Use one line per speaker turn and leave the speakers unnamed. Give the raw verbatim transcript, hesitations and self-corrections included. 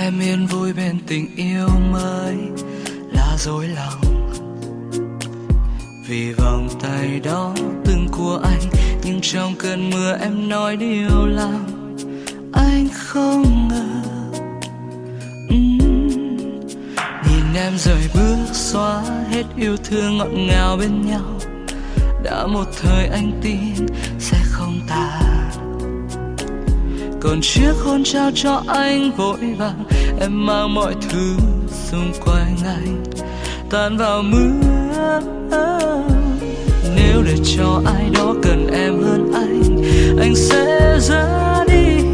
em yên vui bên tình yêu mới là dối lòng. Vì vòng tay đó từng của anh, nhưng trong cơn mưa em nói điều làm anh không ngờ. uhm. Nhìn em rời bước xóa hết yêu thương ngọt ngào bên nhau, đã một thời anh tin sẽ không tàn. Còn chiếc hôn trao cho anh vội vàng, em mang mọi thứ xung quanh anh tan vào mưa. Nếu để cho ai đó cần em hơn anh, anh sẽ ra đi.